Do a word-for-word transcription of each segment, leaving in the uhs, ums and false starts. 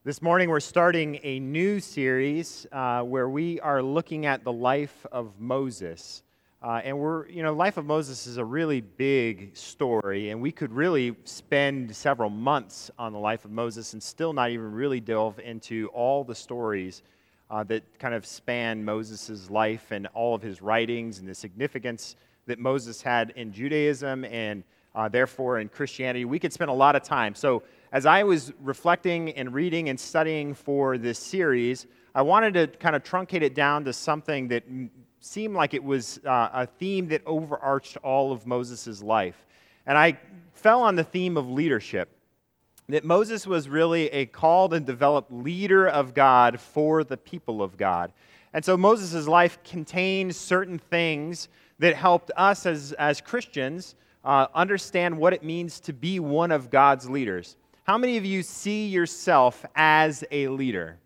This morning we're starting a new series uh, where we are looking at the life of Moses. Uh, and we're, you know, life of Moses is a really big story, and we could really spend several months on the life of Moses and still not even really delve into all the stories uh, that kind of span Moses' life and all of his writings and the significance that Moses had in Judaism and uh, therefore in Christianity. We could spend a lot of time. So as I was reflecting and reading and studying for this series, I wanted to kind of truncate it down to something that m- seemed like it was uh, a theme that overarched all of Moses' life. And I fell on the theme of leadership, that Moses was really a called and developed leader of God for the people of God. And so Moses' life contained certain things that helped us as, as Christians uh, understand what it means to be one of God's leaders. How many of you see yourself as a leader?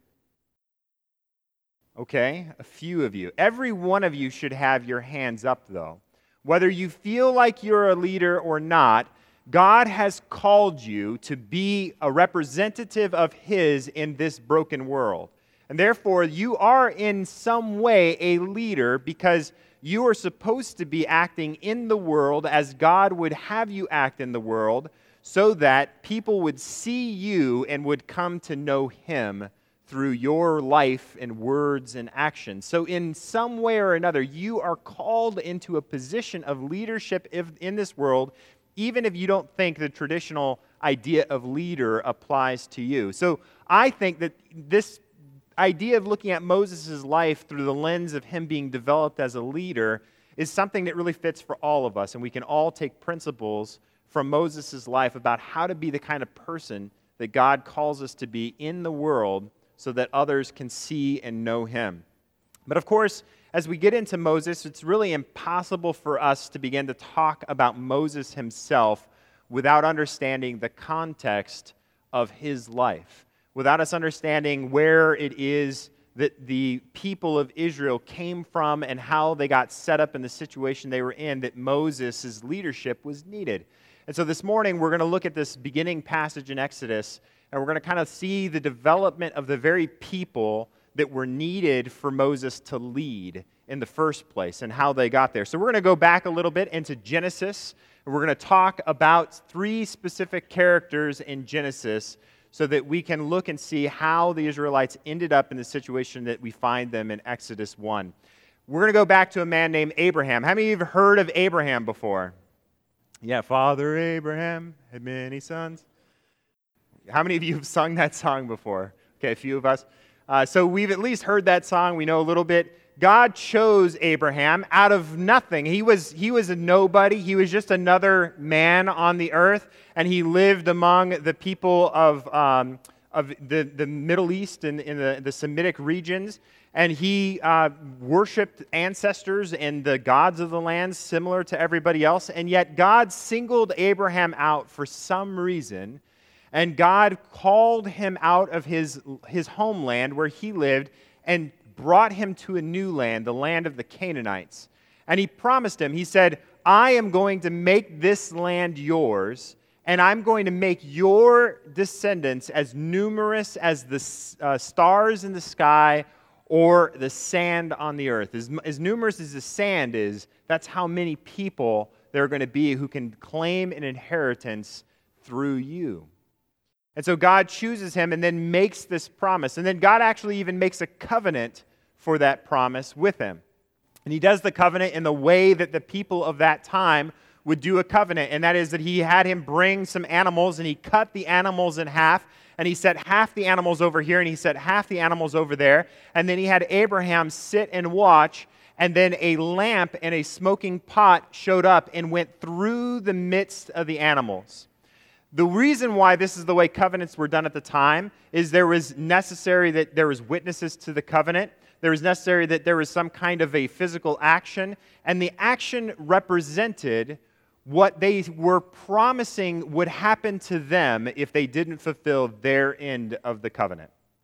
Okay, a few of you. Every one of you should have your hands up, though. Whether you feel like you're a leader or not, God has called you to be a representative of His in this broken world. And therefore, you are in some way a leader because you are supposed to be acting in the world as God would have you act in the world, so that people would see you and would come to know Him through your life and words and actions. So in some way or another, you are called into a position of leadership in this world, even if you don't think the traditional idea of leader applies to you. So I think that this idea of looking at Moses' life through the lens of him being developed as a leader is something that really fits for all of us, and we can all take principles from Moses' life about how to be the kind of person that God calls us to be in the world so that others can see and know Him. But of course, as we get into Moses, it's really impossible for us to begin to talk about Moses himself without understanding the context of his life, without us understanding where it is that the people of Israel came from and how they got set up in the situation they were in, that Moses' leadership was needed. And so this morning, we're going to look at this beginning passage in Exodus, and we're going to kind of see the development of the very people that were needed for Moses to lead in the first place and how they got there. So we're going to go back a little bit into Genesis, and we're going to talk about three specific characters in Genesis so that we can look and see how the Israelites ended up in the situation that we find them in Exodus one. We're going to go back to a man named Abraham. How many of you have heard of Abraham before? Yeah, Father Abraham had many sons. How many of you have sung that song before? Okay, a few of us. Uh, so we've at least heard that song. We know a little bit. God chose Abraham out of nothing. He was, he was a nobody. He was just another man on the earth, and he lived among the people of, um, of the, the Middle East and in the, the Semitic regions. And he uh, worshipped ancestors and the gods of the land similar to everybody else. And yet God singled Abraham out for some reason. And God called him out of his, his homeland where he lived and brought him to a new land, the land of the Canaanites. And he promised him, he said, I am going to make this land yours, and I'm going to make your descendants as numerous as the uh, stars in the sky or the sand on the earth. As, as numerous as the sand is, that's how many people there are going to be who can claim an inheritance through you. And so God chooses him and then makes this promise. And then God actually even makes a covenant for that promise with him. And he does the covenant in the way that the people of that time would do a covenant. And that is that he had him bring some animals, and he cut the animals in half. And he set half the animals over here, and he set half the animals over there. And then he had Abraham sit and watch, and then a lamp and a smoking pot showed up and went through the midst of the animals. The reason why this is the way covenants were done at the time is there was necessary that there was witnesses to the covenant. There was necessary that there was some kind of a physical action, and the action represented what they were promising would happen to them if they didn't fulfill their end of the covenant.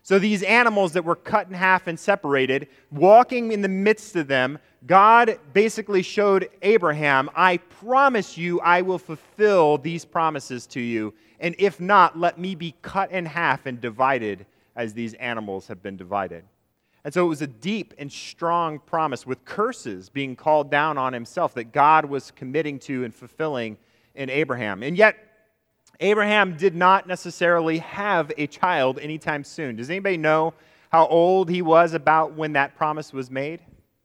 So these animals that were cut in half and separated, walking in the midst of them, God basically showed Abraham, I promise you I will fulfill these promises to you, and if not, let me be cut in half and divided as these animals have been divided. And so it was a deep and strong promise with curses being called down on himself that God was committing to and fulfilling in Abraham. And yet, Abraham did not necessarily have a child anytime soon. Does anybody know how old he was about when that promise was made?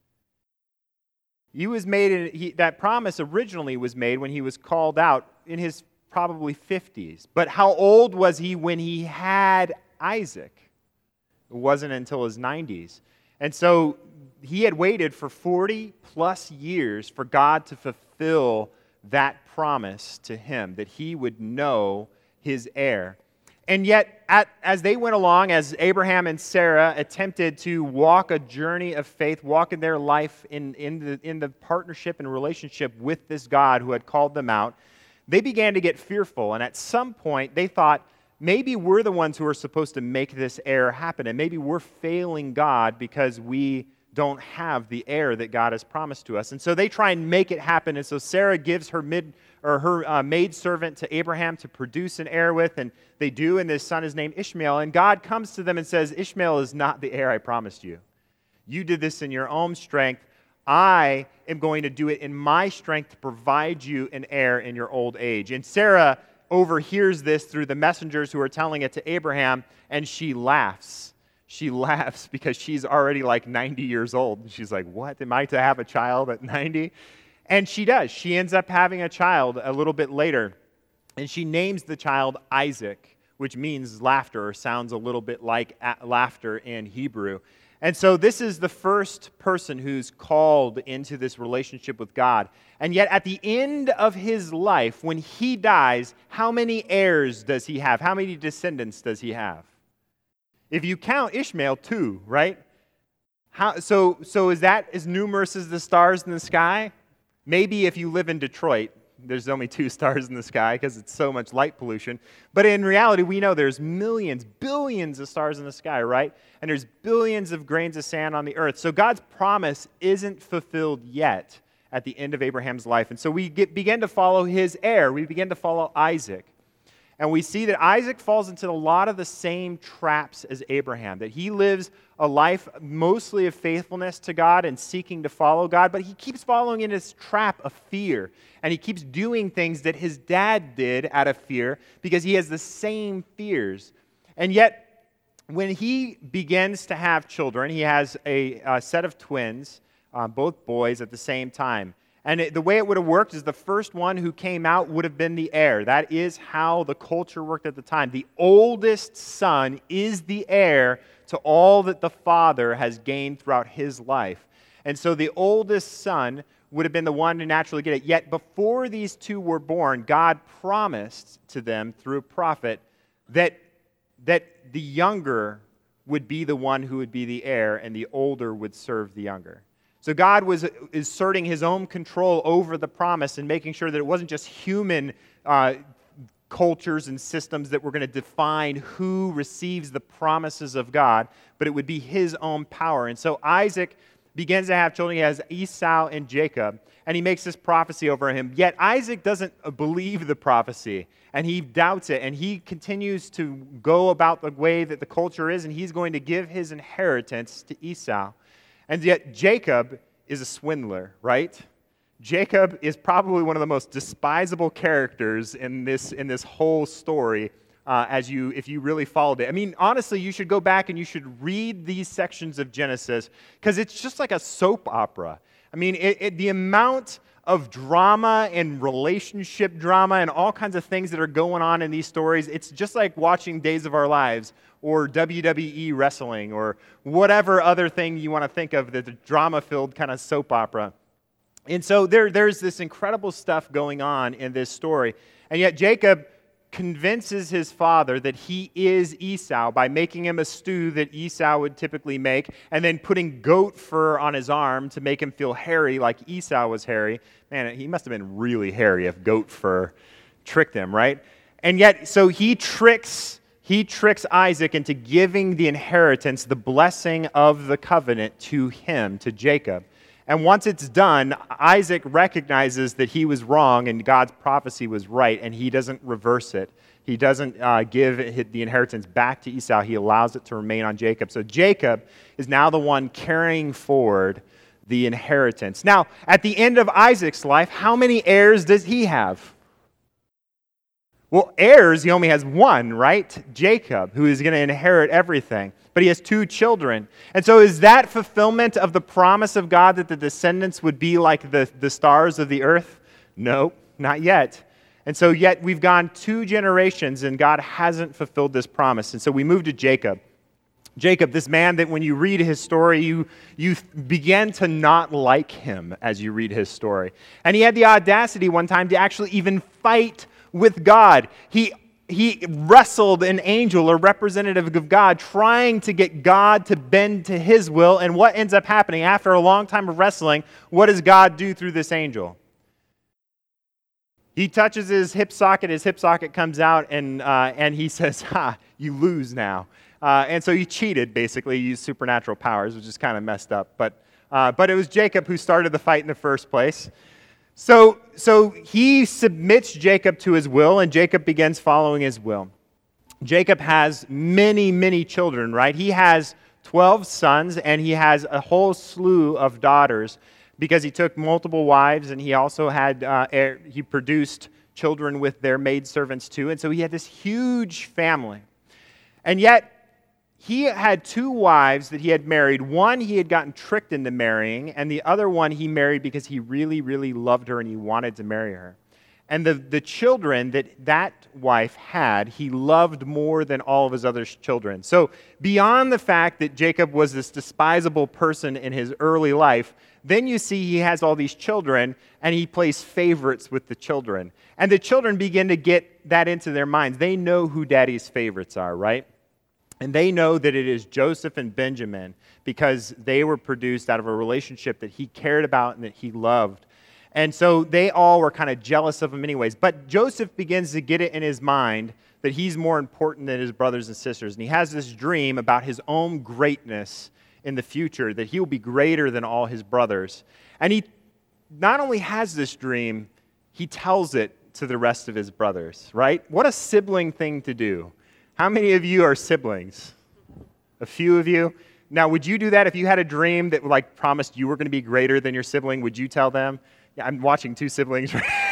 He was made. In, he, that promise originally was made when he was called out in his probably fifties. But how old was he when he had Isaac? It wasn't until his nineties. And so he had waited for forty plus years for God to fulfill that promise to him, that he would know his heir. And yet, at, as they went along, as Abraham and Sarah attempted to walk a journey of faith, walk in their life in, in, the, in the partnership and relationship with this God who had called them out, they began to get fearful. And at some point, they thought, maybe we're the ones who are supposed to make this heir happen, and maybe we're failing God because we don't have the heir that God has promised to us. And so they try and make it happen. And so Sarah gives her mid or her uh, maidservant to Abraham to produce an heir with, and they do, and this son is named Ishmael. And God comes to them and says, Ishmael is not the heir I promised you. You did this in your own strength. I am going to do it in my strength to provide you an heir in your old age. And Sarah overhears this through the messengers who are telling it to Abraham, and she laughs. She laughs because she's already like ninety years old. She's like, what? Am I to have a child at ninety? And she does. She ends up having a child a little bit later. And she names the child Isaac, which means laughter, or sounds a little bit like laughter in Hebrew. And so this is the first person who's called into this relationship with God. And yet at the end of his life, when he dies, how many heirs does he have? How many descendants does he have? If you count Ishmael, two, right? How, so, so is that as numerous as the stars in the sky? Maybe if you live in Detroit, there's only two stars in the sky because it's so much light pollution. But in reality, we know there's millions, billions of stars in the sky, right? And there's billions of grains of sand on the earth. So God's promise isn't fulfilled yet at the end of Abraham's life. And so we get, begin to follow his heir. We begin to follow Isaac. And we see that Isaac falls into a lot of the same traps as Abraham, that he lives a life mostly of faithfulness to God and seeking to follow God, but he keeps following in this trap of fear, and he keeps doing things that his dad did out of fear because he has the same fears. And yet, when he begins to have children, he has a, a set of twins, uh, both boys at the same time. And it, the way it would have worked is the first one who came out would have been the heir. That is how the culture worked at the time. The oldest son is the heir to all that the father has gained throughout his life. And so the oldest son would have been the one to naturally get it. Yet before these two were born, God promised to them through a prophet that, that the younger would be the one who would be the heir, and the older would serve the younger. So God was asserting his own control over the promise and making sure that it wasn't just human uh, cultures and systems that were going to define who receives the promises of God, but it would be his own power. And so Isaac begins to have children. He has Esau and Jacob, and he makes this prophecy over him. Yet Isaac doesn't believe the prophecy, and he doubts it, and he continues to go about the way that the culture is, and he's going to give his inheritance to Esau. And yet Jacob is a swindler, right? Jacob is probably one of the most despisable characters in this in this whole story. Uh, as you, if you really followed it. I mean, honestly, you should go back and you should read these sections of Genesis because it's just like a soap opera. I mean, it, it, the amount of drama and relationship drama and all kinds of things that are going on in these stories, it's just like watching Days of Our Lives or W W E wrestling or whatever other thing you want to think of, the drama-filled kind of soap opera. And so there, there's this incredible stuff going on in this story. And yet Jacob convinces his father that he is Esau by making him a stew that Esau would typically make and then putting goat fur on his arm to make him feel hairy like Esau was hairy. Man, he must have been really hairy if goat fur tricked him, right? And yet, so he tricks he tricks Isaac into giving the inheritance, the blessing of the covenant to him, to Jacob. And once it's done, Isaac recognizes that he was wrong and God's prophecy was right, and he doesn't reverse it. He doesn't uh, give the inheritance back to Esau. He allows it to remain on Jacob. So Jacob is now the one carrying forward the inheritance. Now, at the end of Isaac's life, how many heirs does he have? Well, heirs, he only has one, right? Jacob, who is going to inherit everything. But he has two children. And so is that fulfillment of the promise of God that the descendants would be like the, the stars of the earth? No, not yet. And so yet we've gone two generations and God hasn't fulfilled this promise. And so we move to Jacob. Jacob, this man that when you read his story, you, you begin to not like him as you read his story. And he had the audacity one time to actually even fight with God. He He wrestled an angel, a representative of God, trying to get God to bend to his will. And what ends up happening after a long time of wrestling, what does God do through this angel? He touches his hip socket, his hip socket comes out, and uh, and he says, ha, you lose now. Uh, and so he cheated, basically, he used supernatural powers, which is kind of messed up. But, uh, but it was Jacob who started the fight in the first place. So, so he submits Jacob to his will, and Jacob begins following his will. Jacob has many, many children, right? He has twelve sons, and he has a whole slew of daughters because he took multiple wives, and he also had, uh, heir, he produced children with their maidservants too. And so he had this huge family. And yet, he had two wives that he had married. One he had gotten tricked into marrying, and the other one he married because he really, really loved her and he wanted to marry her. And the, the children that that wife had, he loved more than all of his other children. So beyond the fact that Jacob was this despisable person in his early life, then you see he has all these children, and he plays favorites with the children. And the children begin to get that into their minds. They know who daddy's favorites are, right? And they know that it is Joseph and Benjamin because they were produced out of a relationship that he cared about and that he loved. And so they all were kind of jealous of him anyways. But Joseph begins to get it in his mind that he's more important than his brothers and sisters. And he has this dream about his own greatness in the future, that he will be greater than all his brothers. And he not only has this dream, he tells it to the rest of his brothers, right? What a sibling thing to do. How many of you are siblings? A few of you? Now, would you do that if you had a dream that like promised you were going to be greater than your sibling? Would you tell them? Yeah, I'm watching two siblings.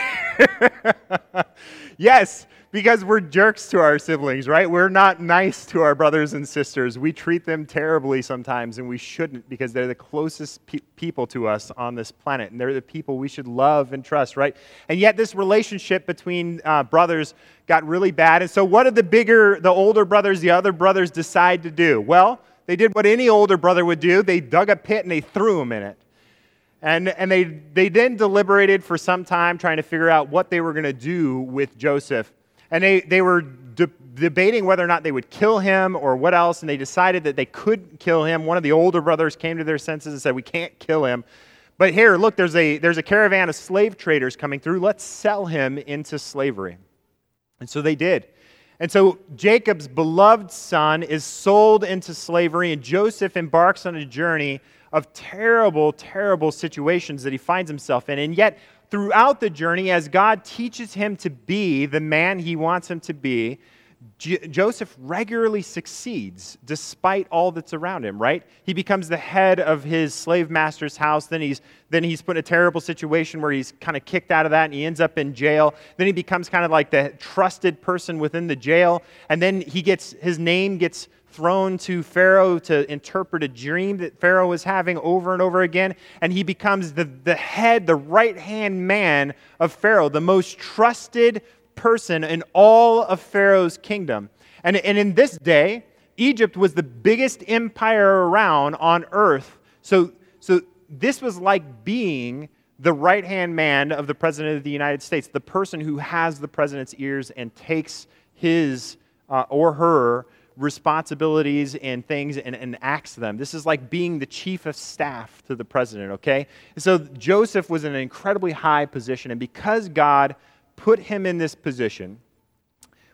Yes, because we're jerks to our siblings, right? We're not nice to our brothers and sisters. We treat them terribly sometimes, and we shouldn't because they're the closest pe- people to us on this planet, and they're the people we should love and trust, right? And yet this relationship between uh, brothers got really bad. And so what did the bigger, the older brothers, the other brothers decide to do? Well, they did what any older brother would do. They dug a pit and they threw him in it. And, and they, they then deliberated for some time trying to figure out what they were going to do with Joseph. And they, they were de- debating whether or not they would kill him or what else, and they decided that they couldn't kill him. One of the older brothers came to their senses and said, we can't kill him. But here, look, there's a, there's a caravan of slave traders coming through. Let's sell him into slavery. And so they did. And so Jacob's beloved son is sold into slavery, and Joseph embarks on a journey of terrible, terrible situations that he finds himself in. And yet, throughout the journey, as God teaches him to be the man he wants him to be, J- Joseph regularly succeeds despite all that's around him, right? He becomes the head of his slave master's house. Then he's then he's put in a terrible situation where he's kind of kicked out of that and he ends up in jail. Then he becomes kind of like the trusted person within the jail. And then he gets his name gets thrown to Pharaoh to interpret a dream that Pharaoh was having over and over again. And he becomes the, the head, the right-hand man of Pharaoh, the most trusted person in all of Pharaoh's kingdom. And, and in this day, Egypt was the biggest empire around on earth. So, so this was like being the right-hand man of the President of the United States, the person who has the president's ears and takes his uh, or her responsibilities and things and, and acts them. This is like being the chief of staff to the president, okay? So Joseph was in an incredibly high position, and because God put him in this position,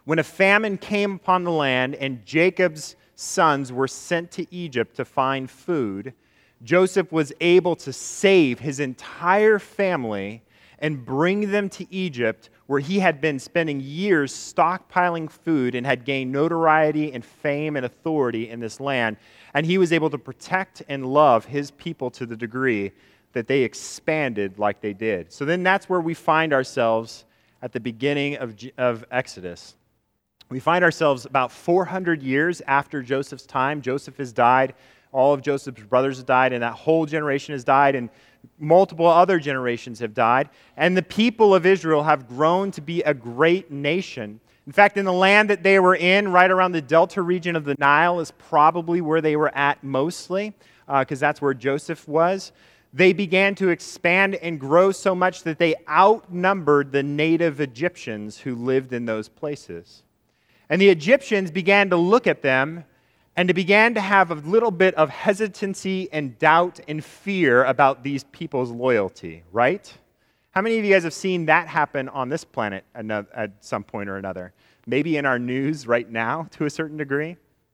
When a famine came upon the land and Jacob's sons were sent to Egypt to find food, Joseph was able to save his entire family and bring them to Egypt, where he had been spending years stockpiling food and had gained notoriety and fame and authority in this land. And he was able to protect and love his people to the degree that they expanded like they did. So then that's where we find ourselves at the beginning of, of Exodus. We find ourselves about four hundred years after Joseph's time. Joseph has died. All of Joseph's brothers have died, and that whole generation has died, and multiple other generations have died. And the people of Israel have grown to be a great nation. In fact, in the land that they were in, right around the delta region of the Nile is probably where they were at mostly, because uh, that's where Joseph was. They began to expand and grow so much that they outnumbered the native Egyptians who lived in those places. And the Egyptians began to look at them and they began to have a little bit of hesitancy and doubt and fear about these people's loyalty, right? How many of you guys have seen that happen on this planet at some point or another? Maybe in our news right now to a certain degree.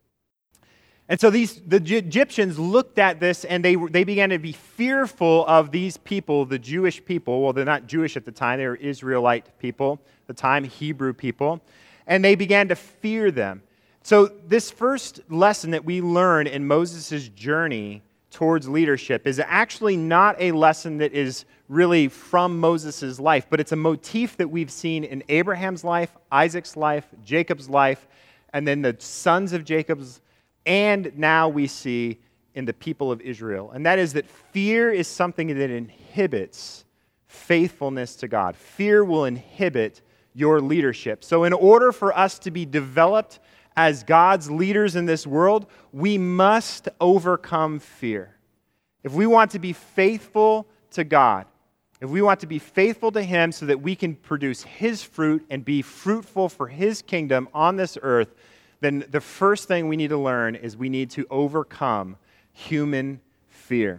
And so these the Egyptians looked at this and they they began to be fearful of these people, the Jewish people. Well, they're not Jewish at the time. They were Israelite people, at the time Hebrew people. And they began to fear them. So this first lesson that we learn in Moses' journey towards leadership is actually not a lesson that is really from Moses' life, but it's a motif that we've seen in Abraham's life, Isaac's life, Jacob's life, and then the sons of Jacob's, and now we see in the people of Israel. And that is that fear is something that inhibits faithfulness to God. Fear will inhibit your leadership. So in order for us to be developed as God's leaders in this world, we must overcome fear. If we want to be faithful to God, if we want to be faithful to Him so that we can produce His fruit and be fruitful for His kingdom on this earth, then the first thing we need to learn is we need to overcome human fear.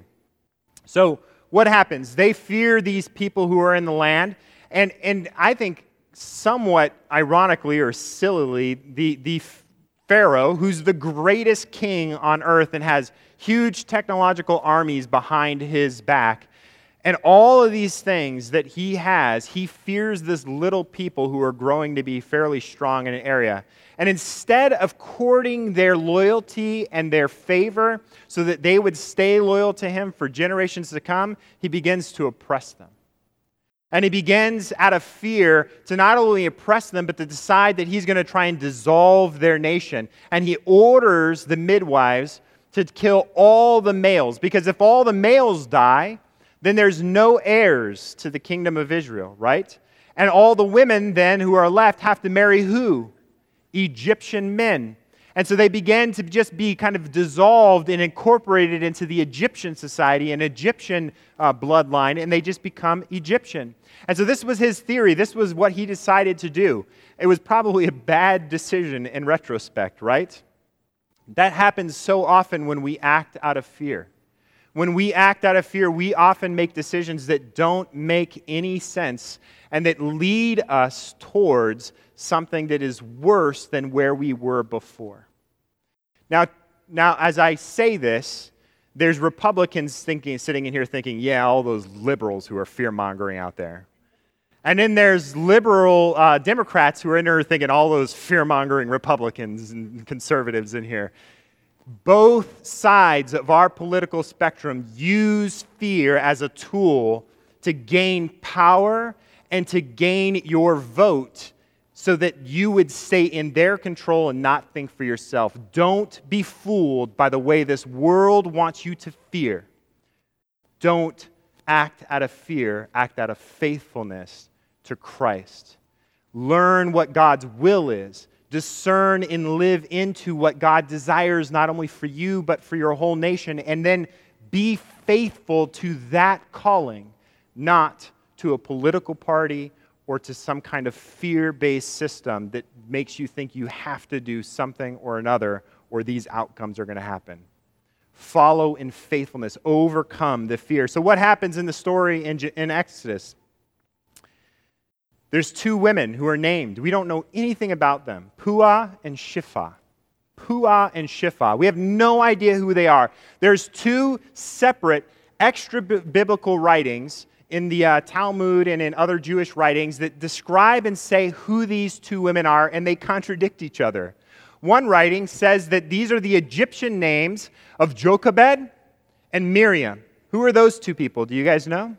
So what happens? They fear these people who are in the land, and, and I think somewhat ironically or sillily, the, the Pharaoh, who's the greatest king on earth and has huge technological armies behind his back, and all of these things that he has, he fears this little people who are growing to be fairly strong in an area. And instead of courting their loyalty and their favor so that they would stay loyal to him for generations to come, he begins to oppress them. And he begins out of fear to not only oppress them, but to decide that he's going to try and dissolve their nation. And he orders the midwives to kill all the males, because if all the males die, then there's no heirs to the kingdom of Israel, right? And all the women then who are left have to marry who? Egyptian men. And so they began to just be kind of dissolved and incorporated into the Egyptian society, an Egyptian uh, bloodline, and they just become Egyptian. And so this was his theory. This was what he decided to do. It was probably a bad decision in retrospect, right? That happens so often when we act out of fear. When we act out of fear, we often make decisions that don't make any sense and that lead us towards something that is worse than where we were before. Now, now, as I say this, there's Republicans thinking, sitting in here thinking, yeah, all those liberals who are fear-mongering out there. And then there's liberal uh, Democrats who are in there thinking, all those fear-mongering Republicans and conservatives in here. Both sides of our political spectrum use fear as a tool to gain power and to gain your vote so that you would stay in their control and not think for yourself. Don't be fooled by the way this world wants you to fear. Don't act out of fear, act out of faithfulness to Christ. Learn what God's will is. Discern and live into what God desires, not only for you, but for your whole nation. And then be faithful to that calling, not to a political party or to some kind of fear-based system that makes you think you have to do something or another, or these outcomes are going to happen. Follow in faithfulness. Overcome the fear. So what happens in the story in, in Exodus? There's two women who are named. We don't know anything about them, Puah and Shipha. Puah and Shipha. We have no idea who they are. There's two separate extra-biblical writings in the uh, Talmud and in other Jewish writings that describe and say who these two women are, and they contradict each other. One writing says that these are the Egyptian names of Jochebed and Miriam. Who are those two people? Do you guys know?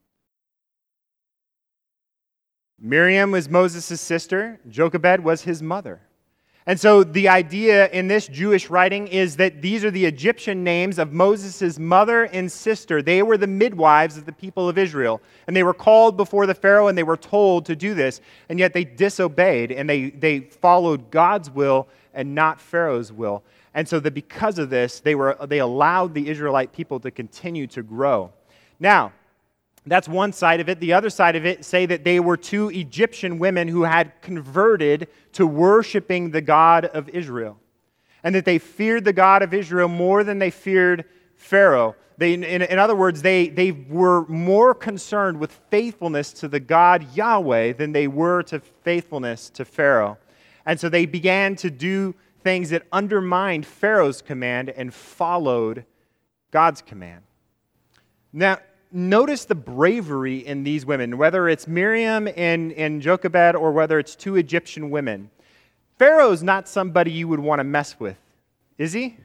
Miriam was Moses' sister. Jochebed was his mother. And so the idea in this Jewish writing is that these are the Egyptian names of Moses' mother and sister. They were the midwives of the people of Israel. And they were called before the Pharaoh and they were told to do this. And yet they disobeyed and they, they followed God's will and not Pharaoh's will. And so that because of this, they were they allowed the Israelite people to continue to grow. Now, that's one side of it. The other side of it say that they were two Egyptian women who had converted to worshiping the God of Israel. And that they feared the God of Israel more than they feared Pharaoh. They, in, in other words, they, they were more concerned with faithfulness to the God Yahweh than they were to faithfulness to Pharaoh. And so they began to do things that undermined Pharaoh's command and followed God's command. Now, notice the bravery in these women, whether it's Miriam and, and Jochebed or whether it's two Egyptian women. Pharaoh's not somebody you would want to mess with, is he?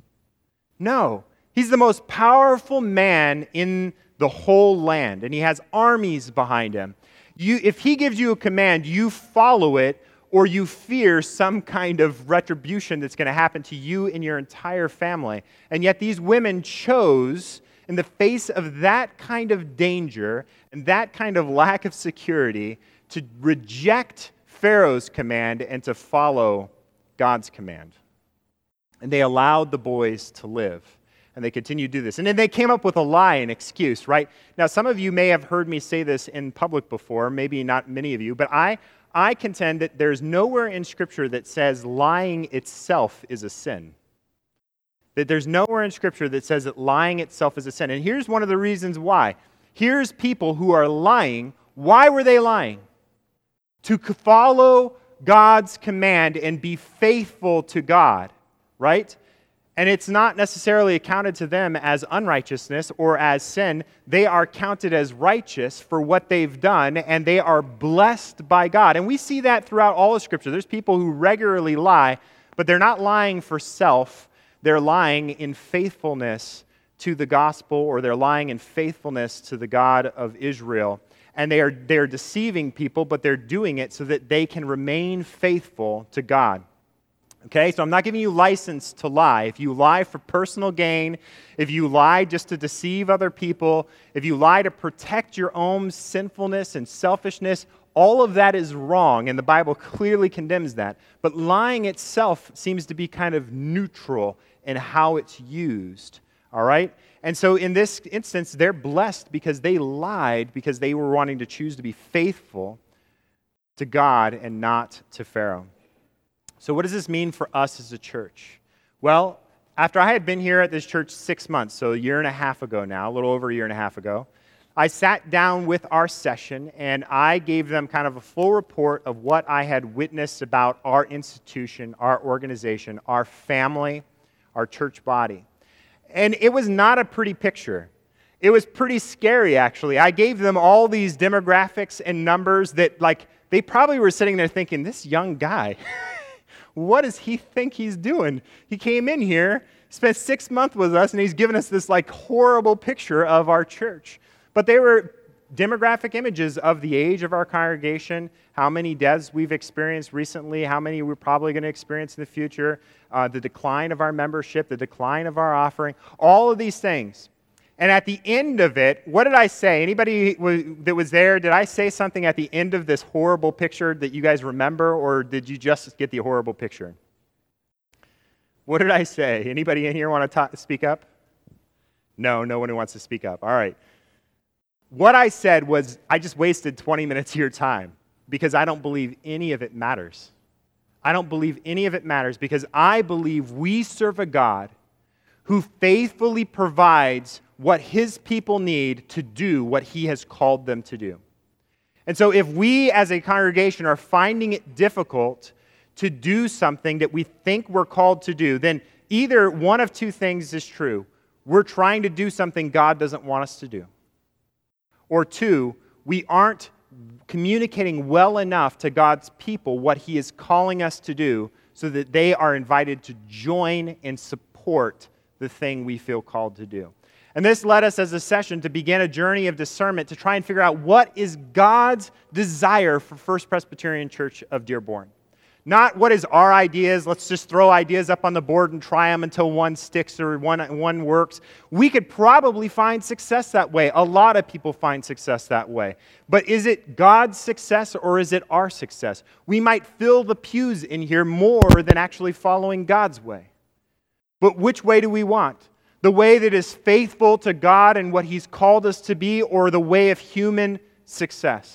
No. He's the most powerful man in the whole land, and he has armies behind him. You, if he gives you a command, you follow it, or you fear some kind of retribution that's going to happen to you and your entire family. And yet these women chose, in the face of that kind of danger and that kind of lack of security, to reject Pharaoh's command and to follow God's command. And they allowed the boys to live. And they continued to do this. And then they came up with a lie, an excuse, right? Now, some of you may have heard me say this in public before, maybe not many of you, but I, I contend that there's nowhere in Scripture that says lying itself is a sin. That there's nowhere in Scripture that says that lying itself is a sin. And here's one of the reasons why. Here's people who are lying. Why were they lying? To follow God's command and be faithful to God, right? And it's not necessarily accounted to them as unrighteousness or as sin. They are counted as righteous for what they've done, and they are blessed by God. And we see that throughout all of Scripture. There's people who regularly lie, but they're not lying for self. They're lying in faithfulness to the gospel, or they're lying in faithfulness to the God of Israel. And they are they're deceiving people, but they're doing it so that they can remain faithful to God. Okay, so I'm not giving you license to lie. If you lie for personal gain, if you lie just to deceive other people, if you lie to protect your own sinfulness and selfishness, all of that is wrong, and the Bible clearly condemns that. But lying itself seems to be kind of neutral in how it's used, all right? And so in this instance, they're blessed because they lied because they were wanting to choose to be faithful to God and not to Pharaoh. So what does this mean for us as a church? Well, after I had been here at this church six months, so a year and a half ago now, a little over a year and a half ago, I sat down with our session and I gave them kind of a full report of what I had witnessed about our institution, our organization, our family, our church body. And it was not a pretty picture. It was pretty scary, actually. I gave them all these demographics and numbers that, like, they probably were sitting there thinking, this young guy, what does he think he's doing? He came in here, spent six months with us, and he's given us this, like, horrible picture of our church. But they were demographic images of the age of our congregation, how many deaths we've experienced recently, how many we're probably going to experience in the future, uh, the decline of our membership, the decline of our offering, all of these things. And at the end of it, what did I say? Anybody that was there, did I say something at the end of this horrible picture that you guys remember, or did you just get the horrible picture? What did I say? Anybody in here want to talk, speak up? No, no one who wants to speak up. All right. What I said was, I just wasted twenty minutes of your time because I don't believe any of it matters. I don't believe any of it matters because I believe we serve a God who faithfully provides what his people need to do what he has called them to do. And so if we as a congregation are finding it difficult to do something that we think we're called to do, then either one of two things is true. We're trying to do something God doesn't want us to do. Or two, we aren't communicating well enough to God's people what He is calling us to do so that they are invited to join and support the thing we feel called to do. And this led us as a session to begin a journey of discernment to try and figure out what is God's desire for First Presbyterian Church of Dearborn. Not what is our ideas, let's just throw ideas up on the board and try them until one sticks or one, one works. We could probably find success that way. A lot of people find success that way. But is it God's success or is it our success? We might fill the pews in here more than actually following God's way. But which way do we want? The way that is faithful to God and what He's called us to be, or the way of human success?